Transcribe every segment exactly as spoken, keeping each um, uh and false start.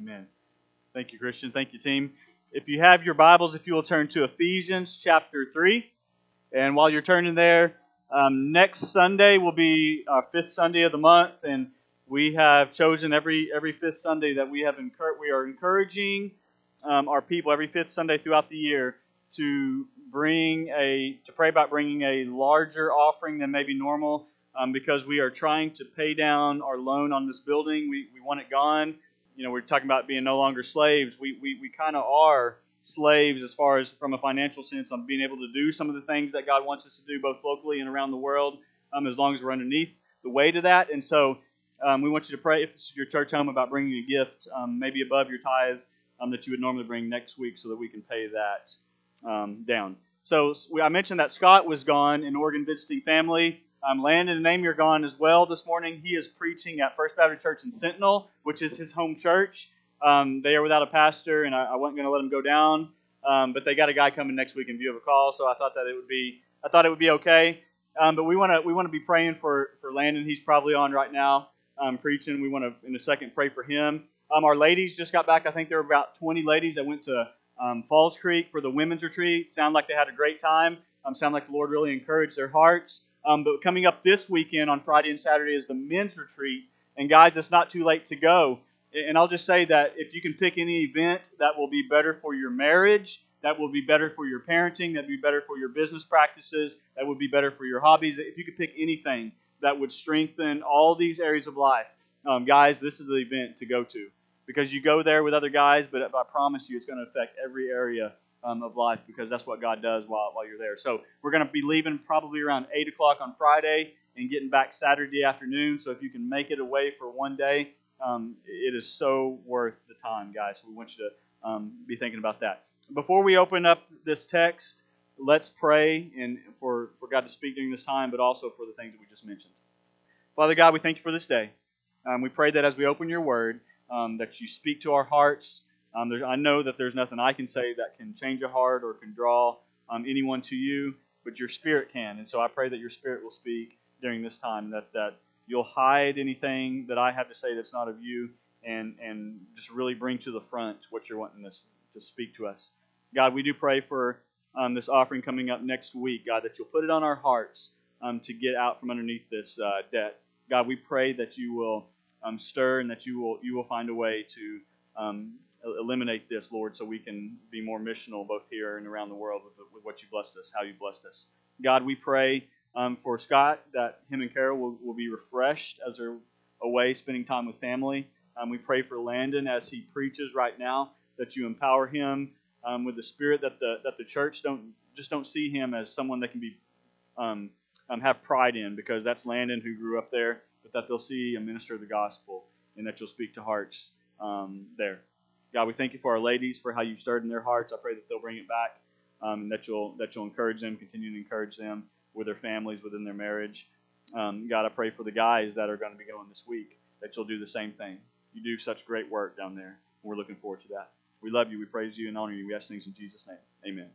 Amen. Thank you, Christian. Thank you, team. If you have your Bibles, if you will turn to Ephesians chapter three. And while you're turning there, um, next Sunday will be our fifth Sunday of the month. And we have chosen every every fifth Sunday that we have encouraged. We are encouraging um, our people every fifth Sunday throughout the year to bring a to pray about bringing a larger offering than maybe normal, um, because we are trying to pay down our loan on this building. We we want it gone. You know, we're talking about being no longer slaves. We we, we kind of are slaves as far as from a financial sense on being able to do some of the things that God wants us to do both locally and around the world, um, as long as we're underneath the weight of that. And so um, we want you to pray, if this is your church home, about bringing a gift, um, maybe above your tithe, um, that you would normally bring next week so that we can pay that um, down. So we, I mentioned that Scott was gone in Oregon visiting family. Um, Landon and Amy are gone as well this morning. He is preaching at First Baptist Church in Sentinel, which is his home church. Um, they are without a pastor, and I, I wasn't going to let them go down, um, but they got a guy coming next week in view of a call, so I thought that it would be, I thought it would be okay. Um, but we want to, we want to be praying for for Landon. He's probably on right now, um, preaching. We want to, in a second, pray for him. Um, our ladies just got back. I think there were about twenty ladies that went to um, Falls Creek for the women's retreat. Sound like they had a great time. Um, sound like the Lord really encouraged their hearts. Um, but coming up this weekend on Friday and Saturday is the men's retreat. And guys, it's not too late to go. And I'll just say that if you can pick any event that will be better for your marriage, that will be better for your parenting, that would be better for your business practices, that would be better for your hobbies. If you could pick anything that would strengthen all these areas of life, um, guys, this is the event to go to. Because you go there with other guys, but I promise you it's going to affect every area um, of life, because that's what God does while, while you're there. So we're going to be leaving probably around eight o'clock on Friday and getting back Saturday afternoon. So if you can make it away for one day, um, it is so worth the time, guys. So we want you to um, be thinking about that. Before we open up this text, let's pray and for, for God to speak during this time, but also for the things that we just mentioned. Father God, we thank you for this day. Um, we pray that as we open your word, um, that you speak to our hearts. Um, I know that there's nothing I can say that can change a heart or can draw um, anyone to you, but your Spirit can. And so I pray that your Spirit will speak during this time, that, that you'll hide anything that I have to say that's not of you, and, and just really bring to the front what you're wanting us to speak to us. God, we do pray for um, this offering coming up next week, God, that you'll put it on our hearts um, to get out from underneath this uh, debt. God, we pray that you will um, stir and that you will you will find a way to um, eliminate this, Lord, so we can be more missional both here and around the world with, with what you blessed us, how you blessed us. God, we pray um, for Scott that him and Carol will, will be refreshed as they're away spending time with family. Um, we pray for Landon as he preaches right now, that you empower him um, with the Spirit, that the that the church don't just don't see him as someone that can be um, um, have pride in, because that's Landon who grew up there, but that they'll see a minister of the gospel and that you'll speak to hearts um, there. God, we thank you for our ladies, for how you've stirred in their hearts. I pray that they'll bring it back, um, and that you'll that you'll encourage them, continue to encourage them with their families, within their marriage. Um, God, I pray for the guys that are going to be going this week, that you'll do the same thing. You do such great work down there. We're looking forward to that. We love you. We praise you and honor you. We ask things in Jesus' name. Amen.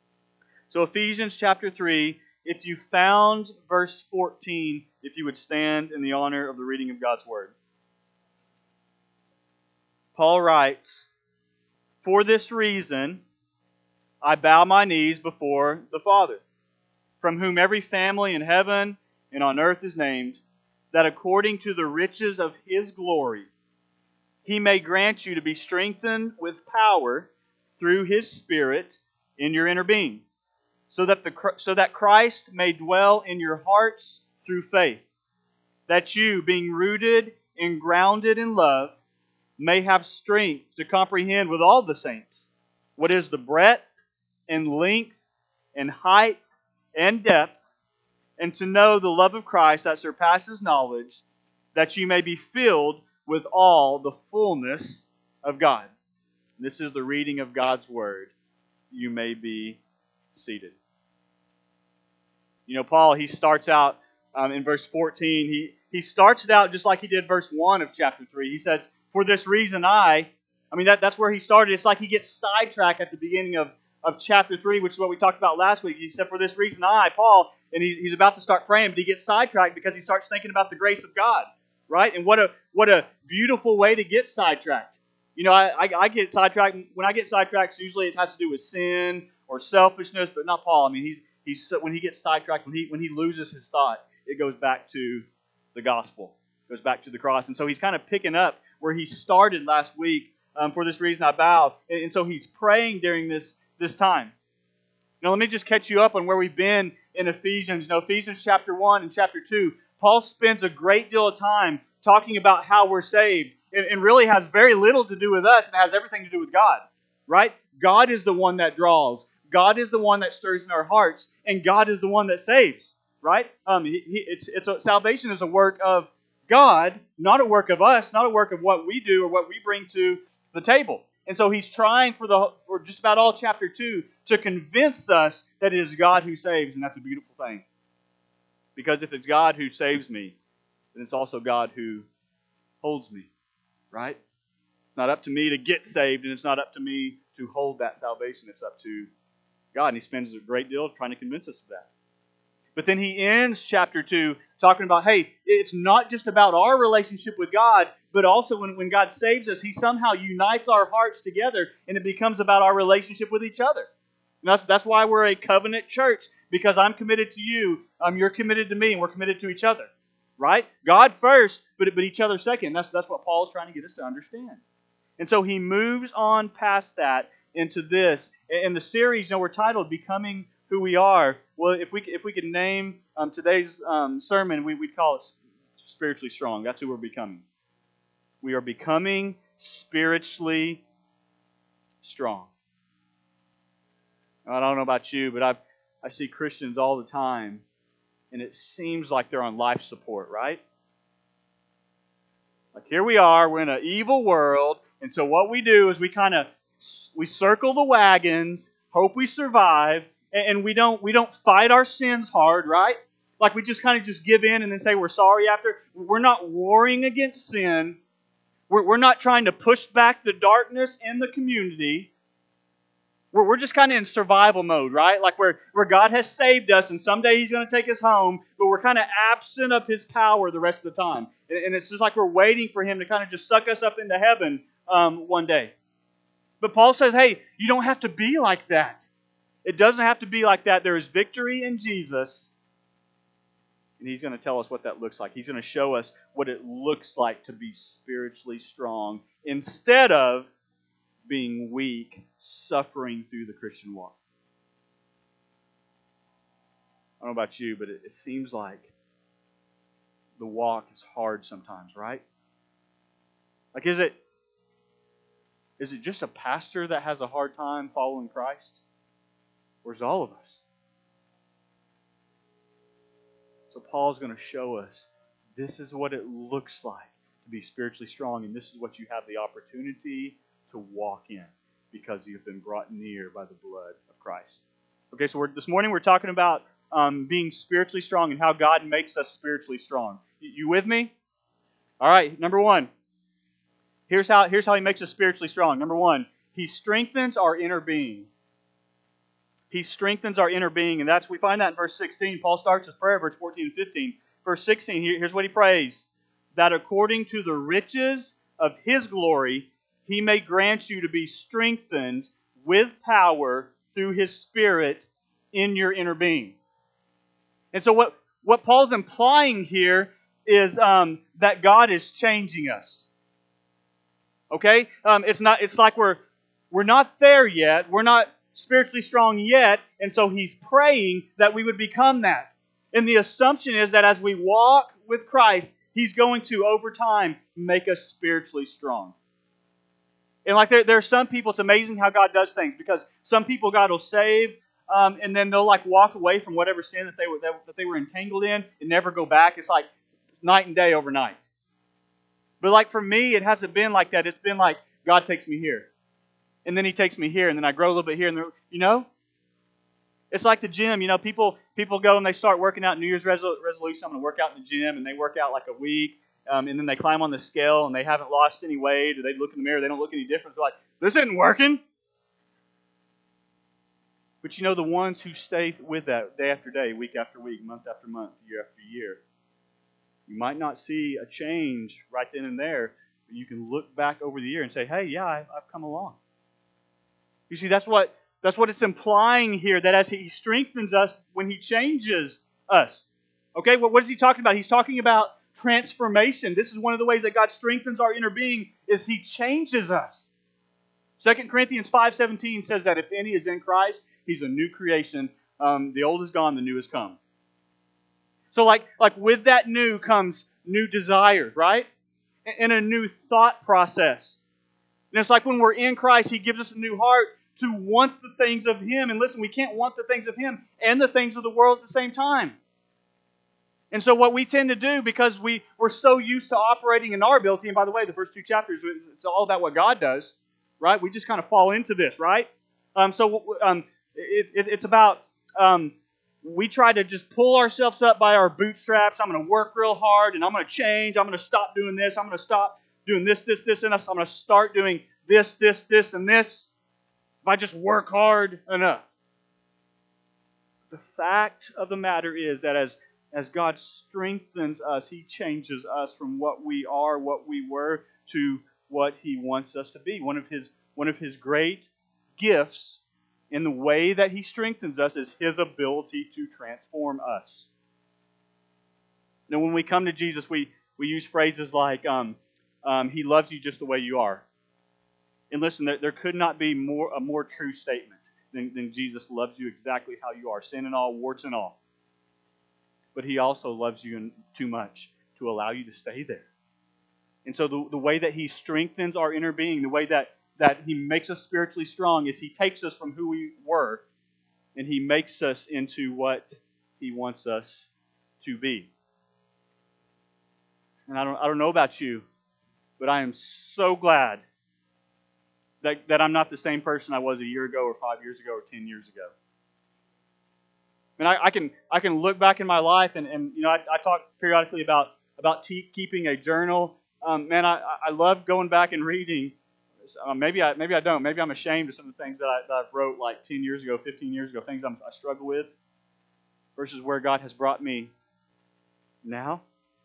So Ephesians chapter three, if you found verse fourteen, if you would stand in the honor of the reading of God's Word. Paul writes, "For this reason I bow my knees before the Father, from whom every family in heaven and on earth is named, that according to the riches of His glory He may grant you to be strengthened with power through His Spirit in your inner being, so that the so that Christ may dwell in your hearts through faith, that you, being rooted and grounded in love, may have strength to comprehend with all the saints what is the breadth and length and height and depth, and to know the love of Christ that surpasses knowledge, that you may be filled with all the fullness of God." This is the reading of God's Word. You may be seated. You know, Paul, he starts out um, in verse fourteen. He, he starts it out just like he did verse one of chapter three. He says, "For this reason I," I mean, that, that's where he started. It's like he gets sidetracked at the beginning of, of chapter three, which is what we talked about last week. He said, "For this reason I," Paul, and he's, he's about to start praying, but he gets sidetracked because he starts thinking about the grace of God, right? And what a what a beautiful way to get sidetracked. You know, I, I, I get sidetracked. When I get sidetracked, usually it has to do with sin or selfishness, but not Paul. I mean, he's he's when he gets sidetracked, when he when he loses his thought, it goes back to the gospel, it goes back to the cross, and so he's kind of picking up where he started last week. Um, for this reason, I bow, and, and so he's praying during this this time. Now, let me just catch you up on where we've been in Ephesians. You know, Ephesians chapter one and chapter two, Paul spends a great deal of time talking about how we're saved, and, and really has very little to do with us and has everything to do with God, right? God is the one that draws. God is the one that stirs in our hearts, and God is the one that saves, right? Um, he, he, it's it's a, salvation is a work of God, not a work of us, not a work of what we do or what we bring to the table. And so he's trying for the for just about all chapter two to convince us that it is God who saves, and that's a beautiful thing. Because if it's God who saves me, then it's also God who holds me, right? It's not up to me to get saved, and it's not up to me to hold that salvation. It's up to God, and he spends a great deal trying to convince us of that. But then he ends chapter two talking about, hey, it's not just about our relationship with God, but also when, when God saves us, he somehow unites our hearts together, and it becomes about our relationship with each other. And that's, that's why we're a covenant church, because I'm committed to you, um, you're committed to me, and we're committed to each other. Right? God first, but, but each other second. That's, that's what Paul is trying to get us to understand. And so he moves on past that into this. In the series, you know, we're titled Becoming Who We Are. Well, if we if we could name um, today's um, sermon, we, we'd call it Spiritually Strong. That's who we're becoming. We are becoming spiritually strong. I don't know about you, but I I see Christians all the time, and it seems like they're on life support, right? Like here we are, we're in an evil world, and so what we do is we kind of we circle the wagons, hope we survive, and we don't we don't fight our sins hard, right? Like we just kind of just give in and then say we're sorry after. We're not warring against sin. We're, we're not trying to push back the darkness in the community. We're, we're just kind of in survival mode, right? Like where, where God has saved us and someday He's going to take us home, but we're kind of absent of His power the rest of the time. And, and it's just like we're waiting for Him to kind of just suck us up into heaven um, one day. But Paul says, hey, you don't have to be like that. It doesn't have to be like that. There is victory in Jesus. And He's going to tell us what that looks like. He's going to show us what it looks like to be spiritually strong instead of being weak, suffering through the Christian walk. I don't know about you, but it, it seems like the walk is hard sometimes, right? Like, is it is it just a pastor that has a hard time following Christ? Or is it all of us? So Paul's going to show us this is what it looks like to be spiritually strong, and this is what you have the opportunity to walk in because you've been brought near by the blood of Christ. Okay, so we're, this morning we're talking about um, being spiritually strong and how God makes us spiritually strong. You, you with me? All right, number one. Here's how, here's how He makes us spiritually strong. Number one, He strengthens our inner being. He strengthens our inner being, and that's we find that in verse sixteen. Paul starts his prayer, verse fourteen and fifteen. Verse sixteen, here's what he prays. That according to the riches of His glory, He may grant you to be strengthened with power through His Spirit in your inner being. And so what, what Paul's implying here is um, that God is changing us. Okay? Um, it's not. It's like we're we're not there yet. We're not spiritually strong yet, and so he's praying that we would become that. And the assumption is that as we walk with Christ, He's going to, over time, make us spiritually strong. And like there, there are some people, it's amazing how God does things, because some people God will save, um, and then they'll like walk away from whatever sin that they were that, that they were entangled in and never go back. It's like night and day overnight. But like for me, it hasn't been like that. It's been like God takes me here, and then He takes me here, and then I grow a little bit here, and there, you know, it's like the gym. You know, people people go and they start working out New Year's resol- resolution. I'm going to work out in the gym, and they work out like a week, um, and then they climb on the scale, and they haven't lost any weight, or they look in the mirror, they don't look any different. They're like, this isn't working. But you know, the ones who stay with that day after day, week after week, month after month, year after year, you might not see a change right then and there, You can look back over the year and say, hey, yeah, I've, I've come along. You see, that's what that's what it's implying here, that as He strengthens us, when He changes us. Okay, well, what is He talking about? He's talking about transformation. This is one of the ways that God strengthens our inner being, is He changes us. Second Corinthians five seventeen says that if any is in Christ, he's a new creation. Um, the old is gone, the new has come. So like, like with that new comes new desires, right? And a new thought process. And it's like when we're in Christ, He gives us a new heart to want the things of Him. And listen, we can't want the things of Him and the things of the world at the same time. And so what we tend to do, because we, we're so used to operating in our ability, and by the way, the first two chapters, it's all about what God does, right? We just kind of fall into this, right? Um, so um, it, it, it's about, um, we try to just pull ourselves up by our bootstraps. I'm going to work real hard, and I'm going to change. I'm going to stop doing this. I'm going to stop doing this, this, this, and this. I'm going to start doing this, this, this, and this. If I just work hard enough. The fact of the matter is that as, as God strengthens us, He changes us from what we are, what we were, to what He wants us to be. One of His, one of His great gifts in the way that He strengthens us is His ability to transform us. Now, when we come to Jesus, we, we use phrases like, um, um, He loves you just the way you are. And listen, there, there could not be more a more true statement than, than Jesus loves you exactly how you are, sin and all, warts and all. But He also loves you too much to allow you to stay there. And so the, the way that He strengthens our inner being, the way that, that He makes us spiritually strong, is He takes us from who we were and He makes us into what He wants us to be. And I don't, I don't know about you, but I am so glad that, that I'm not the same person I was a year ago or five years ago or ten years ago. And I, I can I can look back in my life, and, and you know I, I talk periodically about about te- keeping a journal. Um, man, I, I love going back and reading. Uh, maybe I maybe I don't. Maybe I'm ashamed of some of the things that I, that I wrote like ten years ago, fifteen years ago, things I'm, I struggle with, versus where God has brought me now.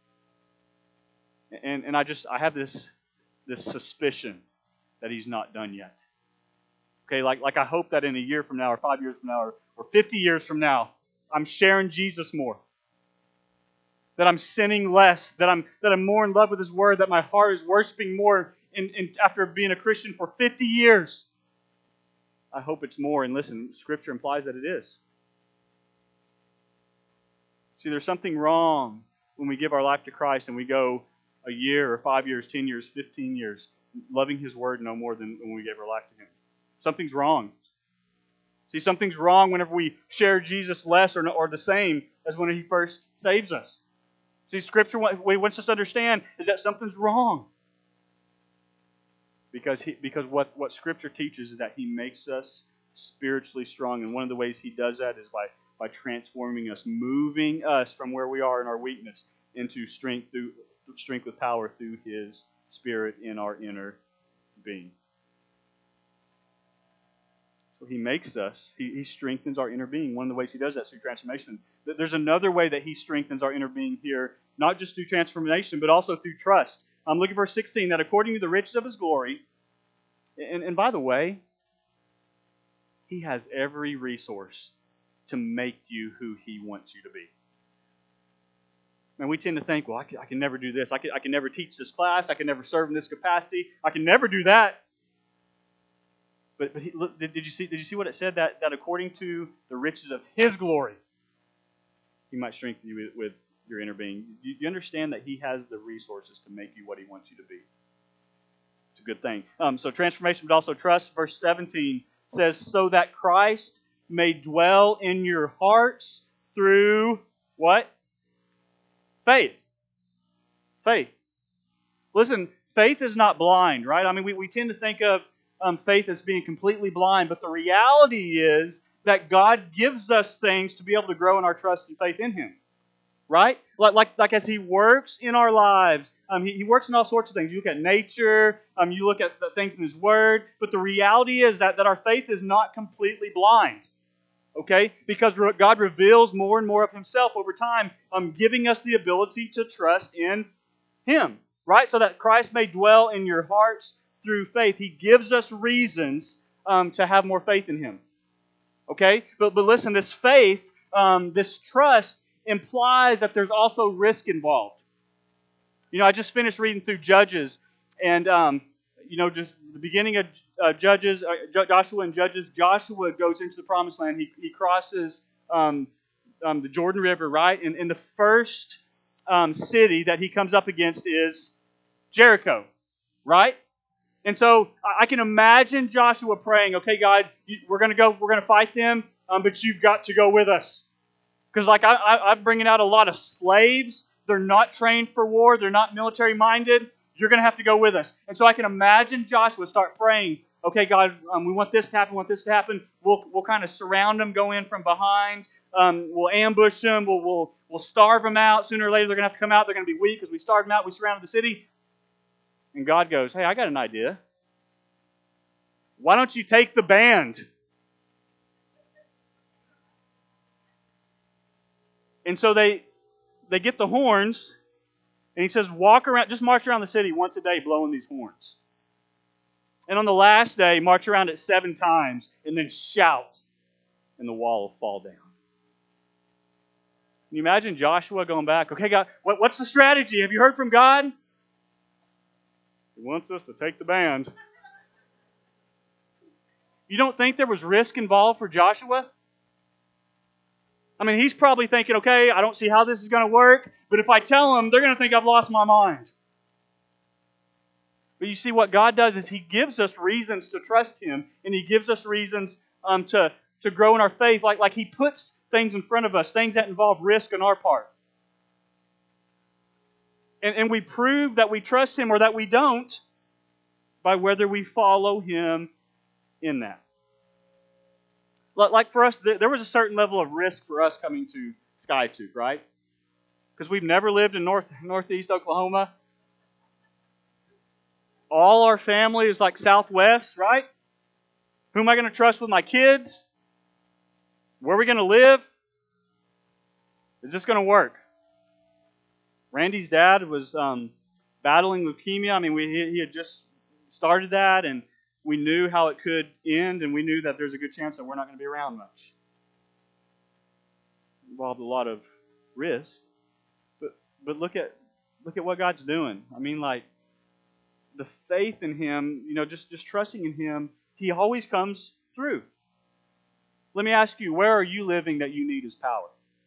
And and I just I have this this suspicion that He's not done yet. Okay, like like I hope that in a year from now, or five years from now, or, or fifty years from now, I'm sharing Jesus more. That I'm sinning less. That I'm that I'm more in love with His Word. That my heart is worshiping more. In, in after being a Christian for fifty years, I hope it's more. And listen, Scripture implies that it is. See, there's something wrong when we give our life to Christ and we go a year or five years, ten years, fifteen years, loving His Word no more than when we gave our life to Him. Something's wrong. See, something's wrong whenever we share Jesus less or, or the same as when He first saves us. See, Scripture what He wants us to understand is that something's wrong. Because he, because what, what Scripture teaches is that He makes us spiritually strong. And one of the ways He does that is by, by transforming us, moving us from where we are in our weakness into strength through strength with power through His Spirit in our inner being. So He makes us, He, he strengthens our inner being. One of the ways He does that is through transformation. There's another way that He strengthens our inner being here, not just through transformation, but also through trust. Um, look at verse sixteen, that according to the riches of His glory, and, and by the way, He has every resource to make you who He wants you to be. And we tend to think, well, I can, I can never do this. I can, I can never teach this class. I can never serve in this capacity. I can never do that. But, but he, look, did, did you see? Did you see what it said? That, that according to the riches of His glory, He might strengthen you with, with your inner being. Do you understand that He has the resources to make you what He wants you to be? It's a good thing. Um, so transformation, but also trust. Verse seventeen says, so that Christ may dwell in your hearts through what? Faith. Faith. Listen, faith is not blind, right? I mean, we, we tend to think of um, faith as being completely blind, but the reality is that God gives us things to be able to grow in our trust and faith in Him, right? Like, like, like as He works in our lives, um, he, he works in all sorts of things. You look at nature, um, you look at the things in His Word, but the reality is that, that our faith is not completely blind. Okay? Because God reveals more and more of Himself over time, um, giving us the ability to trust in Him. right? So that Christ may dwell in your hearts through faith. He gives us reasons um, to have more faith in Him. Okay? But, but listen, this faith, um, this trust implies that there's also risk involved. You know, I just finished reading through Judges, and, um, you know, just the beginning of uh, Judges, uh, Joshua and Judges, Joshua goes into the Promised Land. He, he crosses um, um, the Jordan River, right? And, and the first um, city that he comes up against is Jericho, right? And so I can imagine Joshua praying, okay, God, we're going to go, we're going to fight them, um, but you've got to go with us. Because like I, I, I'm bringing out a lot of slaves. They're not trained for war. They're not military minded. You're going to have to go with us. And so I can imagine Joshua start praying, okay, God, um, we want this to happen, we want this to happen. We'll, we'll kind of surround them, go in from behind. Um, we'll ambush them. We'll, we'll, we'll starve them out. Sooner or later, they're going to have to come out. They're going to be weak because we starved them out. We surrounded the city. And God goes, hey, I got an idea. Why don't you take the band? And so they they get the horns, and he says, walk around, just march around the city once a day blowing these horns. And on the last day, march around it seven times, and then shout, and the wall will fall down. Can you imagine Joshua going back, okay, God, what, what's the strategy? Have you heard from God? He wants us to take the band. You don't think there was risk involved for Joshua? I mean, he's probably thinking, okay, I don't see how this is going to work, but if I tell them, they're going to think I've lost my mind. But you see, what God does is He gives us reasons to trust Him, and He gives us reasons um, to, to grow in our faith, like, like He puts things in front of us, things that involve risk on our part. And, and we prove that we trust Him or that we don't by whether we follow Him in that. Like for us, there was a certain level of risk for us coming to Skytooth, right? Because we've never lived in north northeast Oklahoma. All our family is like southwest, right? Who am I going to trust with my kids? Where are we going to live? Is this going to work? Randy's dad was um, battling leukemia. I mean, we, he, he had just started that, and we knew how it could end, and we knew that there's a good chance that we're not going to be around much. It involved a lot of risk, but but look at look at what God's doing. I mean, like the faith in Him, you know, just just trusting in Him, He always comes through. Let me ask you, where are you living that you need His power?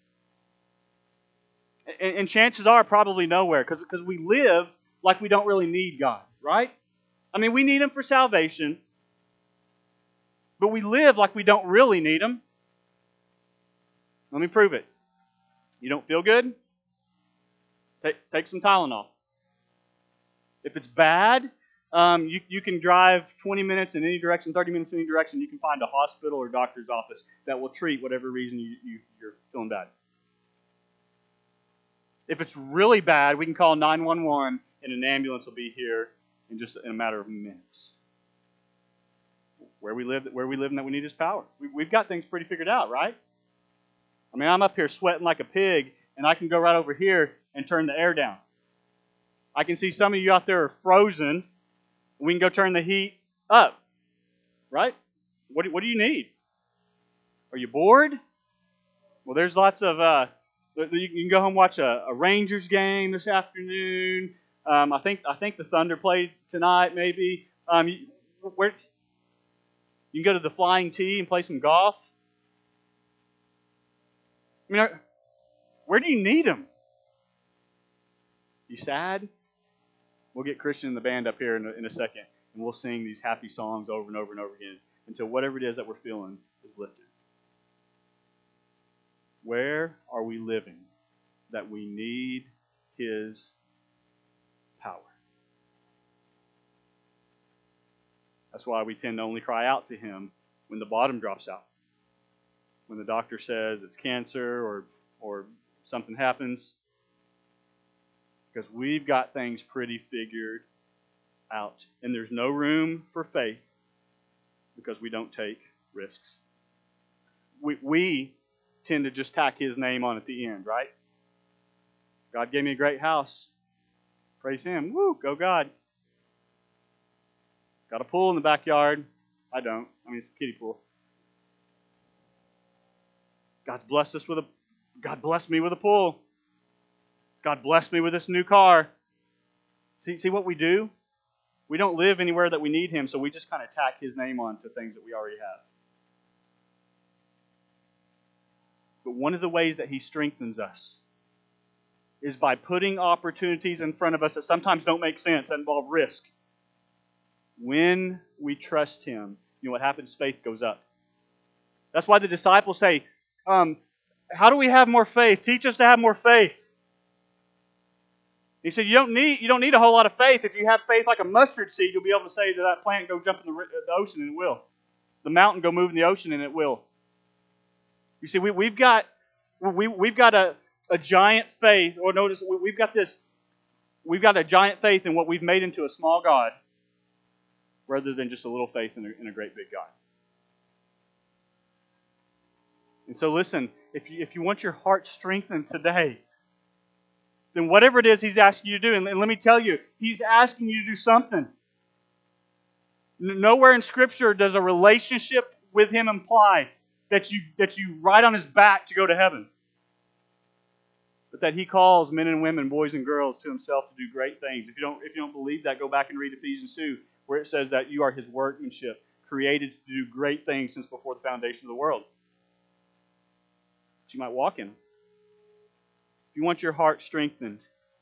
And, and chances are probably nowhere, because because we live like we don't really need God, right? I mean, we need Him for salvation, but we live like we don't really need Him. Let me prove it. You don't feel good? Take, take some Tylenol. If it's bad, um, you, you can drive twenty minutes in any direction, thirty minutes in any direction. You can find a hospital or doctor's office that will treat whatever reason you, you, you're feeling bad. If it's really bad, we can call nine one one and an ambulance will be here in just in a matter of minutes. Where we live, where we live, and that we need His power. We, we've got things pretty figured out, right? I mean, I'm up here sweating like a pig, and I can go right over here and turn the air down. I can see some of you out there are frozen. We can go turn the heat up, right? What do, what do you need? Are you bored? Well, there's lots of. Uh, you can go home and watch a, a Rangers game this afternoon. Um, I think I think the Thunder played tonight, maybe. Um, you, where you can go to the Flying T and play some golf. I mean, where do you need Him? You sad? We'll get Christian and the band up here in a, in a second, and we'll sing these happy songs over and over and over again until whatever it is that we're feeling is lifted. Where are we living that we need His power? That's why we tend to only cry out to Him when the bottom drops out. When the doctor says it's cancer or or something happens. Because we've got things pretty figured out. And there's no room for faith because we don't take risks. We, we tend to just tack His name on at the end, right? God gave me a great house. Praise Him. Woo, go God. Got a pool in the backyard. I don't. I mean, it's a kiddie pool. God's blessed us with a, God blessed me with a pool. God blessed me with this new car. See, see what we do? We don't live anywhere that we need Him, so we just kind of tack His name on to things that we already have. But one of the ways that He strengthens us is by putting opportunities in front of us that sometimes don't make sense, that involve risk. When we trust Him, you know what happens? Faith goes up. That's why the disciples say, um, how do we have more faith? Teach us to have more faith. He said, you don't need you don't need a whole lot of faith. If you have faith like a mustard seed, you'll be able to say to that plant, go jump in the, the ocean, and it will. The mountain, go move in the ocean, and it will. You see, we, we've got we, we've got a, a giant faith, or notice, we've got this, we've got a giant faith in what we've made into a small God, rather than just a little faith in a, in a great big God. And so listen, if you, if you want your heart strengthened today, then whatever it is He's asking you to do, and, and let me tell you, He's asking you to do something. Nowhere in Scripture does a relationship with Him imply that you that you ride on His back to go to heaven. But that He calls men and women, boys and girls, to Himself to do great things. If you don't, if you don't believe that, go back and read Ephesians two, where it says that you are His workmanship, created to do great things since before the foundation of the world. That you might walk in them. If you want your heart strengthened,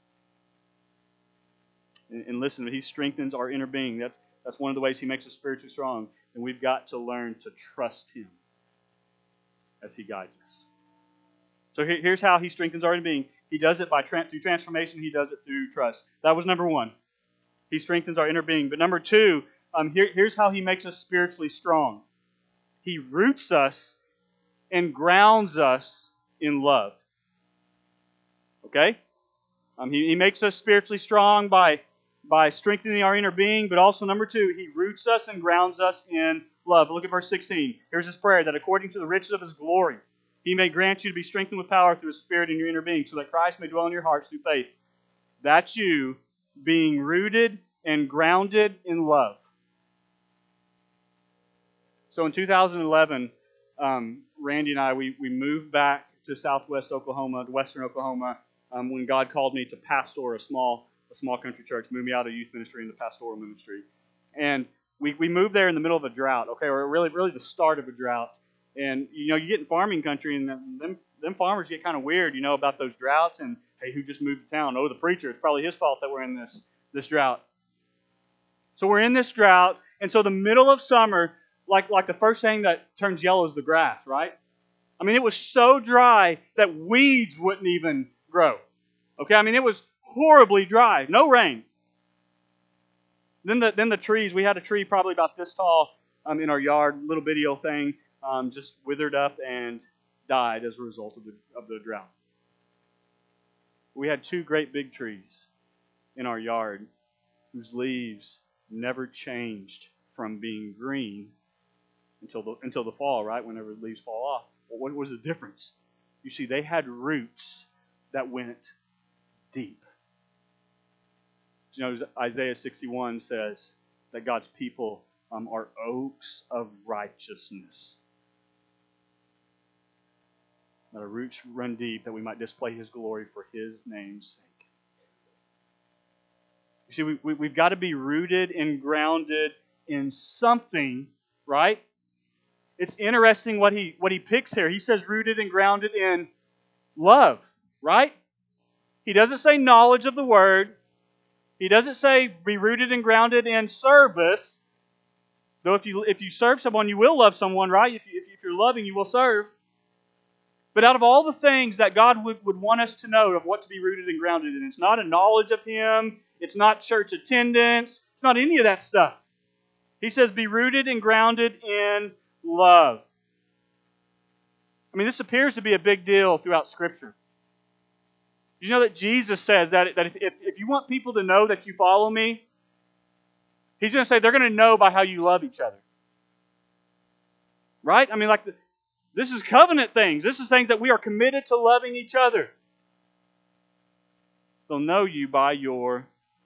and, and listen, He strengthens our inner being. That's that's one of the ways He makes us spiritually strong. And we've got to learn to trust Him as He guides us. So here, here's how He strengthens our inner being. He does it by through transformation. He does it through trust. That was number one. He strengthens our inner being. But number two, um, here, here's how He makes us spiritually strong. He roots us and grounds us in love. Okay? Um, he, he makes us spiritually strong by, by strengthening our inner being, but also, number two, He roots us and grounds us in love. Look at verse sixteen. Here's His prayer, that according to the riches of His glory, He may grant you to be strengthened with power through His Spirit in your inner being, so that Christ may dwell in your hearts through faith. That's you being rooted and grounded in love. So in two thousand eleven, um, Randy and I, we, we moved back to southwest Oklahoma, to western Oklahoma, um, when God called me to pastor a small a small country church, moved me out of youth ministry into pastoral ministry. And we, we moved there in the middle of a drought, okay, or really really the start of a drought. And, you know, you get in farming country, and them, them farmers get kind of weird, you know, about those droughts, and, hey, who just moved to town? Oh, the preacher. It's probably his fault that we're in this, this drought. So we're in this drought, and so the middle of summer, like, like the first thing that turns yellow is the grass, right? I mean, it was so dry that weeds wouldn't even grow. Okay, I mean, it was horribly dry. No rain. Then the then the trees, we had a tree probably about this tall um, in our yard, little bitty old thing, um, just withered up and died as a result of the, of the drought. We had two great big trees in our yard whose leaves never changed from being green until the until the fall, right? Whenever the leaves fall off. Well, what was the difference? You see, they had roots that went deep. You know, Isaiah sixty-one says that God's people um, are oaks of righteousness. That our roots run deep, that we might display His glory for His name's sake. You see, we, we, we've got to be rooted and grounded in something, right? It's interesting what he what he picks here. He says rooted and grounded in love, right? He doesn't say knowledge of the Word. He doesn't say be rooted and grounded in service. Though if you if you serve someone, you will love someone, right? If, you, if you're loving, you will serve. But out of all the things that God would, would want us to know of what to be rooted and grounded in, it's not a knowledge of Him. It's not church attendance. It's not any of that stuff. He says be rooted and grounded in love. I mean, this appears to be a big deal throughout Scripture. You know that Jesus says that, that if, if, if you want people to know that you follow me, He's going to say they're going to know by how you love each other. Right? I mean, like, the, this is covenant things. This is things that we are committed to loving each other. They'll know you by your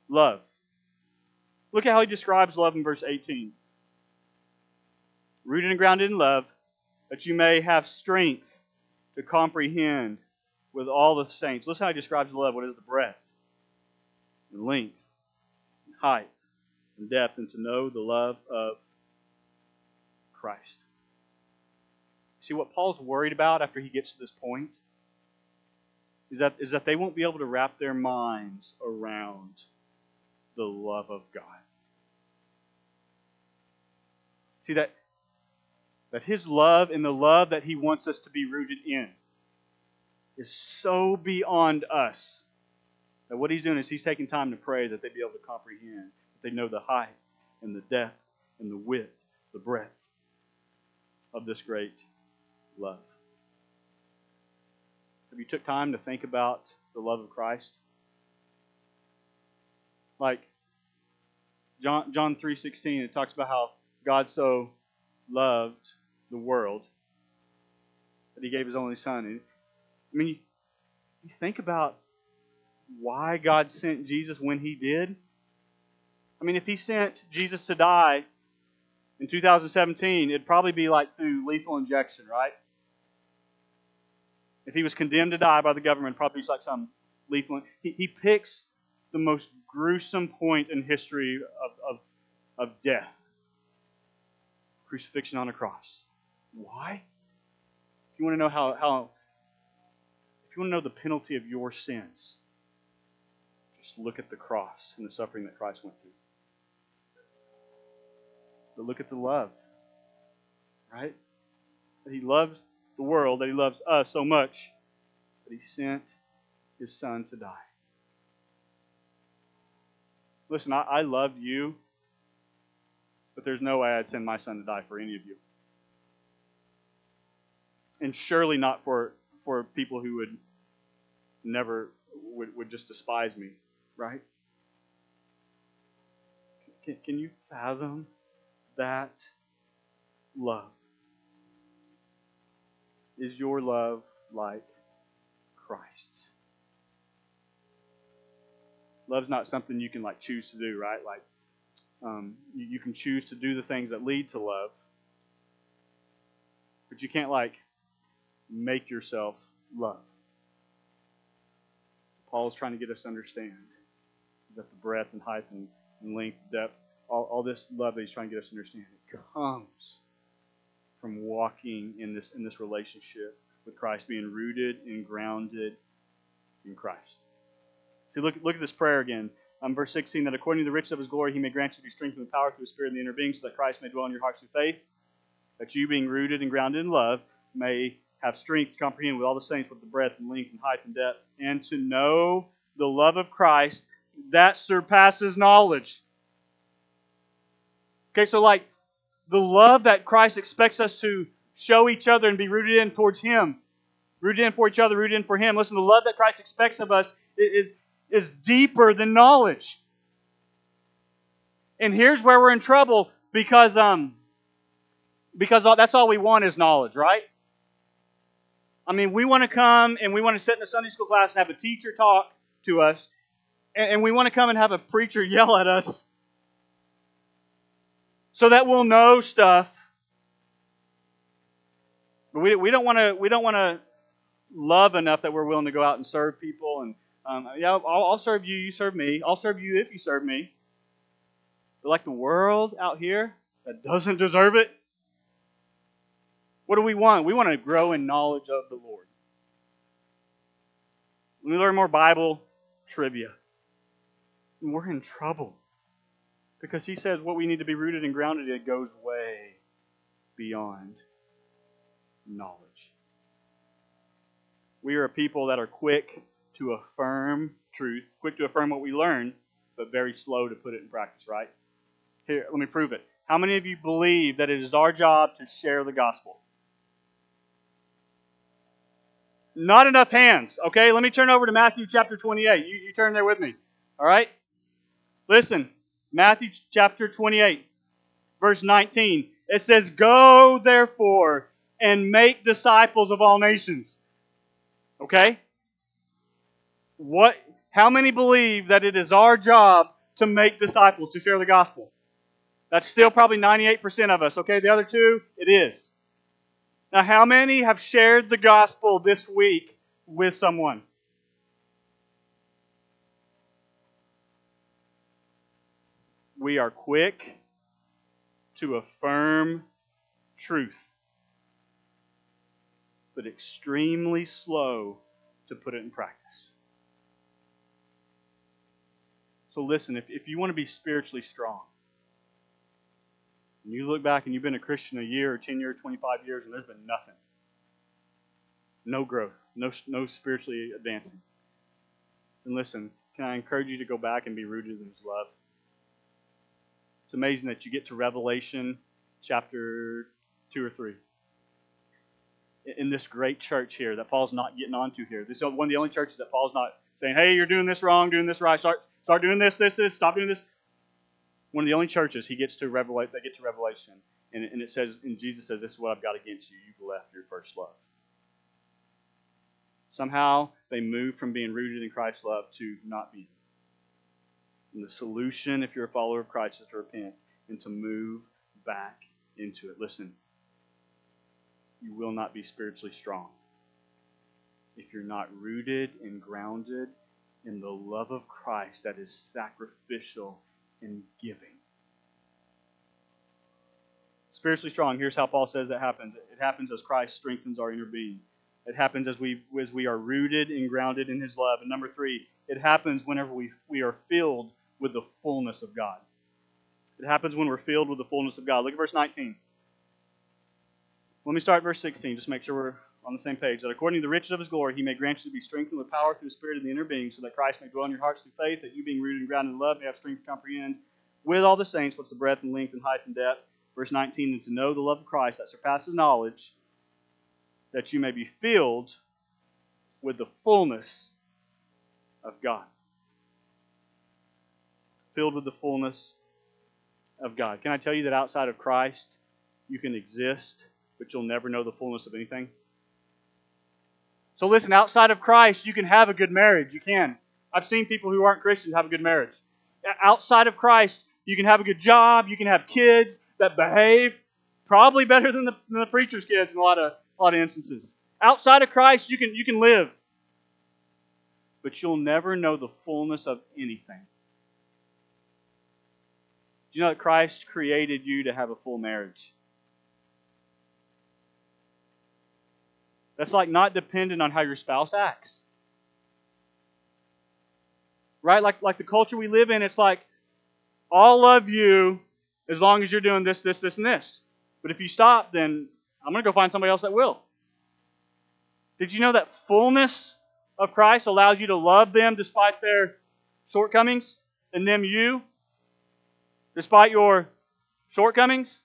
love. Look at how he describes love in verse eighteen. Rooted and grounded in love, that you may have strength to comprehend with all the saints. Listen how he describes love. What is the breadth, and length, and height, and depth, and to know the love of Christ. See, what Paul's worried about after he gets to this point is that, is that they won't be able to wrap their minds around the love of God. See, that, that his love and the love that he wants us to be rooted in is so beyond us that what he's doing is he's taking time to pray that they be able to comprehend, that they know the height and the depth and the width, the breadth of this great love. Have you took time to think about the love of Christ? Like John John three sixteen, it talks about how God so loved the world that he gave his only son. And I mean, you, you think about why God sent Jesus when he did. I mean, if he sent Jesus to die in two thousand seventeen, it'd probably be like through lethal injection, right? If he was condemned to die by the government, probably it's like some lethal. He, he picks the most gruesome point in history of, of, of death. Crucifixion on a cross. Why? If you want to know how, how if you want to know the penalty of your sins, just look at the cross and the suffering that Christ went through. But look at the love. Right? That he loves the world, that he loves us so much that he sent his son to die. Listen, I, I love you, but there's no way I'd send my son to die for any of you. And surely not for, for people who would never, would, would just despise me, right? Can, can you fathom that love? Is your love like Christ's? Love's not something you can like choose to do, right? Like um, you, you can choose to do the things that lead to love, but you can't like make yourself love. Paul's trying to get us to understand that the breadth and height and, and length, depth, all, all this love that he's trying to get us to understand, it comes from walking in this in this relationship with Christ, being rooted and grounded in Christ. See, look, look at this prayer again. Um, verse sixteen, that according to the riches of his glory he may grant you to be strengthened with power through his Spirit in the inner being, so that Christ may dwell in your hearts through faith, that you, being rooted and grounded in love, may have strength to comprehend with all the saints what the breadth and length and height and depth, and to know the love of Christ that surpasses knowledge. Okay, so like the love that Christ expects us to show each other and be rooted in towards Him, rooted in for each other, rooted in for Him. Listen, the love that Christ expects of us is, is deeper than knowledge. And here's where we're in trouble because um because all, that's all we want is knowledge, right? I mean, we want to come and we want to sit in a Sunday school class and have a teacher talk to us, and, and we want to come and have a preacher yell at us so that we'll know stuff. But we we don't want to we don't want to love enough that we're willing to go out and serve people. And um, yeah, I'll, I'll serve you, you serve me. I'll serve you if you serve me. But like the world out here that doesn't deserve it, what do we want? We want to grow in knowledge of the Lord. We learn more Bible trivia. And we're in trouble. Because He says what we need to be rooted and grounded in goes way beyond knowledge. We are a people that are quick to affirm truth, quick to affirm what we learn, but very slow to put it in practice, right? Here, let me prove it. How many of you believe that it is our job to share the gospel? Not enough hands. Okay, let me turn over to Matthew chapter twenty-eight. You, you turn there with me. All right? Listen, Matthew chapter twenty-eight, verse nineteen. It says, "Go therefore and make disciples of all nations." Okay? What? How many believe that it is our job to make disciples, to share the gospel? That's still probably ninety-eight percent of us, okay? The other two, it is. Now, how many have shared the gospel this week with someone? We are quick to affirm truth, but extremely slow to put it in practice. So listen, if, if you want to be spiritually strong, and you look back and you've been a Christian a year or ten years, twenty-five years, and there's been nothing. No growth. No, no spiritually advancing. And listen, can I encourage you to go back and be rooted in His love? It's amazing that you get to Revelation chapter two or three. In this great church here that Paul's not getting onto here. This is one of the only churches that Paul's not saying, hey, you're doing this wrong, doing this right, start start doing this, this, this, stop doing this. One of the only churches he gets to revelate, they get to Revelation, and, and it says, and Jesus says, this is what I've got against you. You've left your first love. Somehow they move from being rooted in Christ's love to not being. And the solution, if you're a follower of Christ, is to repent and to move back into it. Listen, you will not be spiritually strong if you're not rooted and grounded in the love of Christ that is sacrificial and giving. Spiritually strong, here's how Paul says that happens. It happens as Christ strengthens our inner being. It happens as we as we are rooted and grounded in His love. And number three, it happens whenever we, we are filled with the fullness of God. It happens when we're filled with the fullness of God. Look at verse nineteen. Let me start at verse sixteen, just to make sure we're on the same page. That according to the riches of His glory, He may grant you to be strengthened with power through the Spirit of the inner being, so that Christ may dwell in your hearts through faith, that you being rooted and grounded in love may have strength to comprehend with all the saints what's the breadth and length and height and depth. Verse nineteen, and to know the love of Christ that surpasses knowledge, that you may be filled with the fullness of God. Filled with the fullness of God. Can I tell you that outside of Christ, you can exist, but you'll never know the fullness of anything? So listen, outside of Christ, you can have a good marriage. You can. I've seen people who aren't Christians have a good marriage. Outside of Christ, you can have a good job. You can have kids that behave probably better than the, than the preacher's kids in a lot of a lot of instances. Outside of Christ, you can you can live, but you'll never know the fullness of anything. Do you know that Christ created you to have a full marriage? That's like not dependent on how your spouse acts. Right? Like, like the culture we live in, it's like, I'll love you as long as you're doing this, this, this, and this. But if you stop, then I'm going to go find somebody else that will. Did you know that fullness of Christ allows you to love them despite their shortcomings, and them you, despite your shortcomings?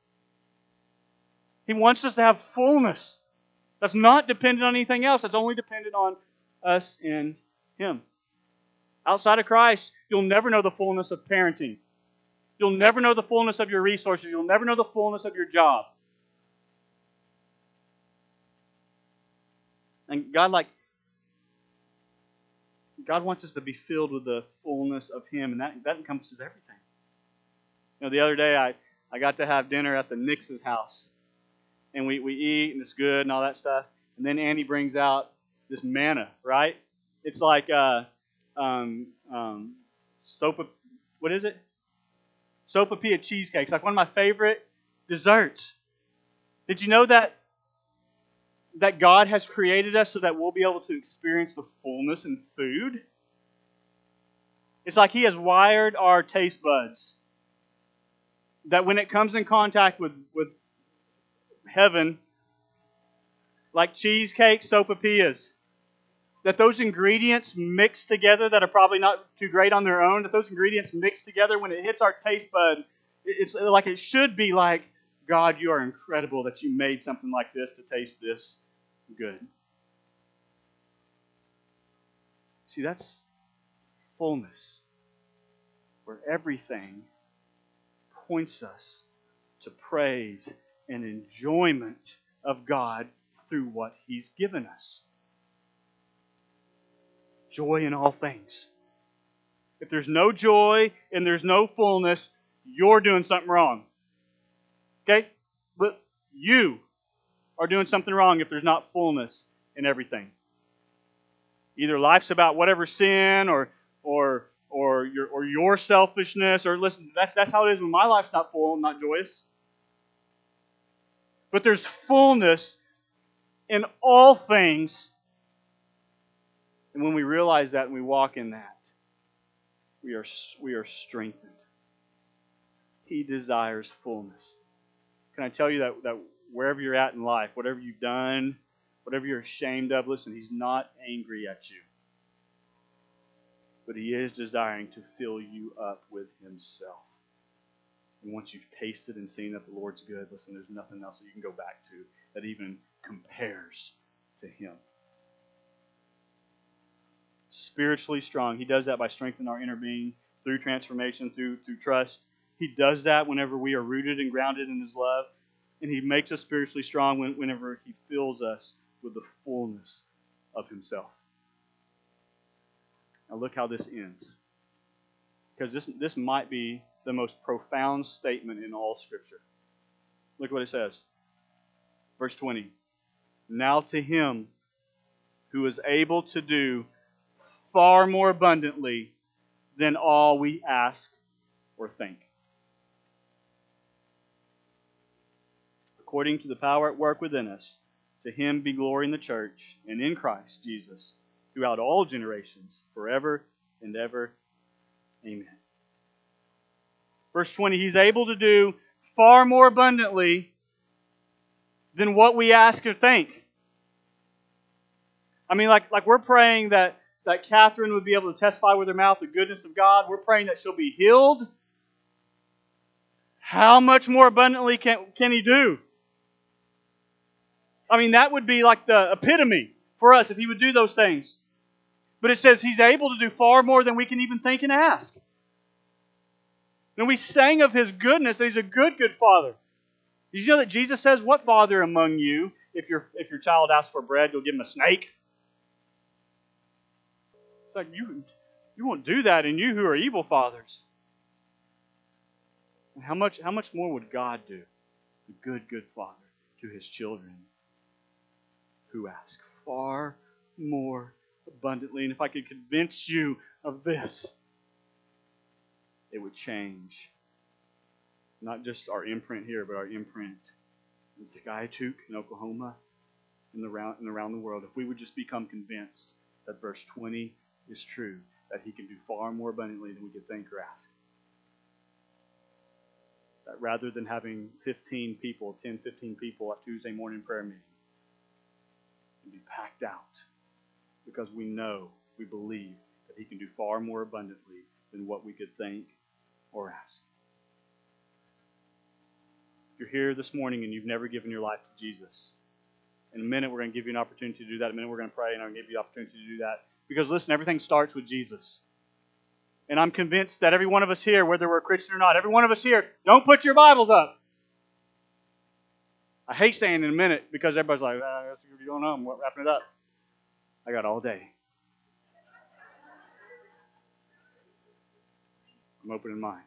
He wants us to have fullness. That's not dependent on anything else. That's only dependent on us and Him. Outside of Christ, you'll never know the fullness of parenting. You'll never know the fullness of your resources. You'll never know the fullness of your job. And God, like, God wants us to be filled with the fullness of Him, and that, that encompasses everything. You know, the other day I, I got to have dinner at the Nix's house. And we, we eat, and it's good, and all that stuff. And then Andy brings out this manna, right? It's like uh, um, um, sopa, what is it? Sopapilla cheesecake. It's like one of my favorite desserts. Did you know that that God has created us so that we'll be able to experience the fullness in food? It's like He has wired our taste buds that when it comes in contact with, with heaven, like cheesecake, sopapillas, that those ingredients mix together that are probably not too great on their own, that those ingredients mix together when it hits our taste bud, it's like it should be like, God, you are incredible that you made something like this to taste this good. See, that's fullness, where everything points us to praise and enjoyment of God through what He's given us. joy in all things. If there's no joy and there's no fullness, you're doing something wrong. Okay? But you are doing something wrong if there's not fullness in everything. Either life's about whatever sin or or or your or your selfishness, or listen, that's that's how it is when my life's not full and not joyous. But there's fullness in all things. And when we realize that and we walk in that, we are we are strengthened. He desires fullness. Can I tell you that, that wherever you're at in life, whatever you've done, whatever you're ashamed of, listen, He's not angry at you. But He is desiring to fill you up with Himself. And once you've tasted and seen that the Lord's good, listen, there's nothing else that you can go back to that even compares to Him. Spiritually strong. He does that by strengthening our inner being through transformation, through, through trust. He does that whenever we are rooted and grounded in His love. And He makes us spiritually strong whenever He fills us with the fullness of Himself. Now look how this ends. Because this, this might be the most profound statement in all Scripture. Look what it says. Verse twenty. Now to Him who is able to do far more abundantly than all we ask or think, according to the power at work within us, to Him be glory in the church and in Christ Jesus throughout all generations, forever and ever. Amen. Verse twenty, He's able to do far more abundantly than what we ask or think. I mean, like, like we're praying that, that Catherine would be able to testify with her mouth the goodness of God. We're praying that she'll be healed. How much more abundantly can, can He do? I mean, that would be like the epitome for us if He would do those things. But it says He's able to do far more than we can even think and ask. And we sang of His goodness, that He's a good, good Father. Did you know that Jesus says, what father among you, if your if your child asks for bread, you'll give him a snake? It's like, you, you won't do that, and you who are evil fathers. And how much, how much more would God do, the good, good Father, to His children who ask far more abundantly? And if I could convince you of this, it would change not just our imprint here, but our imprint in Skiatook, in Oklahoma, and around, and around the world. If we would just become convinced that verse twenty is true, that He can do far more abundantly than we could think or ask. That rather than having fifteen people, ten, fifteen people at Tuesday morning prayer meeting, and be packed out, because we know, we believe that He can do far more abundantly than what we could think or ask. If you're here this morning and you've never given your life to Jesus, in a minute we're going to give you an opportunity to do that. In a minute we're going to pray and I'll give you the opportunity to do that. Because listen, everything starts with Jesus. And I'm convinced that every one of us here, whether we're a Christian or not, every one of us here, don't put your Bibles up. I hate saying in a minute because everybody's like, ah, you're going on, we're wrapping it up. I got all day. I'm opening mine.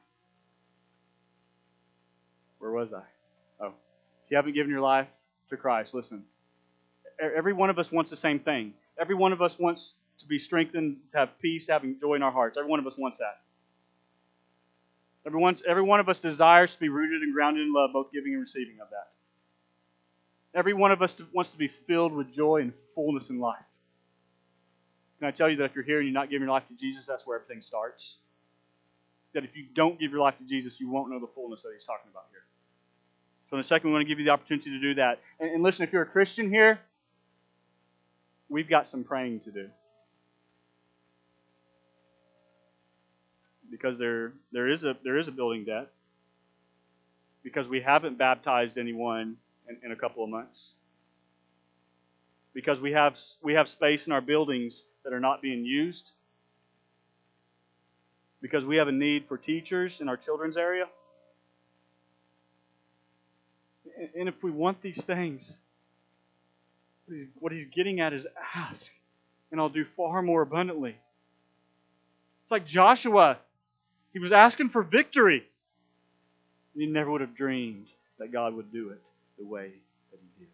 Where was I? Oh. If you haven't given your life to Christ, listen. Every one of us wants the same thing. Every one of us wants to be strengthened, to have peace, having joy in our hearts. Every one of us wants that. Everyone, every one of us desires to be rooted and grounded in love, both giving and receiving of that. Every one of us wants to be filled with joy and fullness in life. Can I tell you that if you're here and you're not giving your life to Jesus, that's where everything starts? That if you don't give your life to Jesus, you won't know the fullness that He's talking about here. So in a second, we want to give you the opportunity to do that. And, and listen, if you're a Christian here, we've got some praying to do. Because there there is a there is a building debt. Because we haven't baptized anyone in, in a couple of months. Because we have we have space in our buildings that are not being used. Because we have a need for teachers in our children's area. And, and if we want these things, what he's, what he's getting at is ask. and I'll do far more abundantly. It's like Joshua. He was asking for victory. And he never would have dreamed that God would do it the way that He did.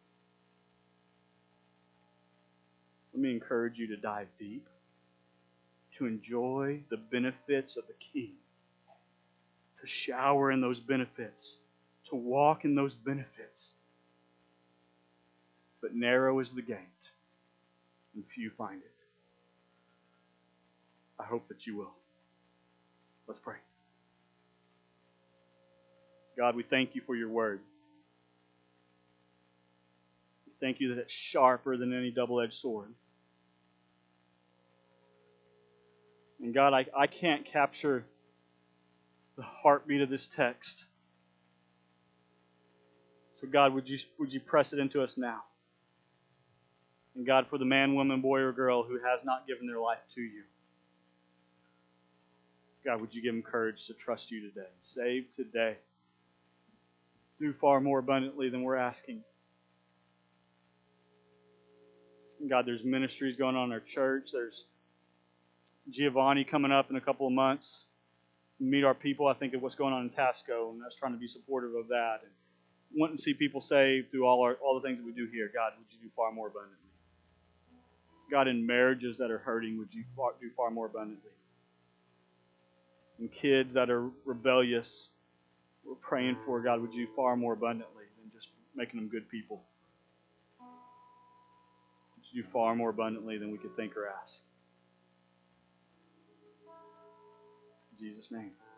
Let me encourage you to dive deep, to enjoy the benefits of the King, to shower in those benefits, to walk in those benefits. But narrow is the gate, and few find it. I hope that you will. Let's pray. God, we thank you for your word. We thank you that it's sharper than any double-edged sword. And God, I, I can't capture the heartbeat of this text. So God, would you would you press it into us now? And God, for the man, woman, boy, or girl who has not given their life to you, God, would you give them courage to trust you today? Save today. Do far more abundantly than we're asking. And God, there's ministries going on in our church. There's Giovanni coming up in a couple of months. Meet our people, I think, of what's going on in Tasco, and us trying to be supportive of that. And wanting to see people saved through all our all the things that we do here. God, would you do far more abundantly? God, in marriages that are hurting, would you far, do far more abundantly? And kids that are rebellious, we're praying for, God, would you do far more abundantly than just making them good people? Would you do far more abundantly than we could think or ask? In Jesus' name.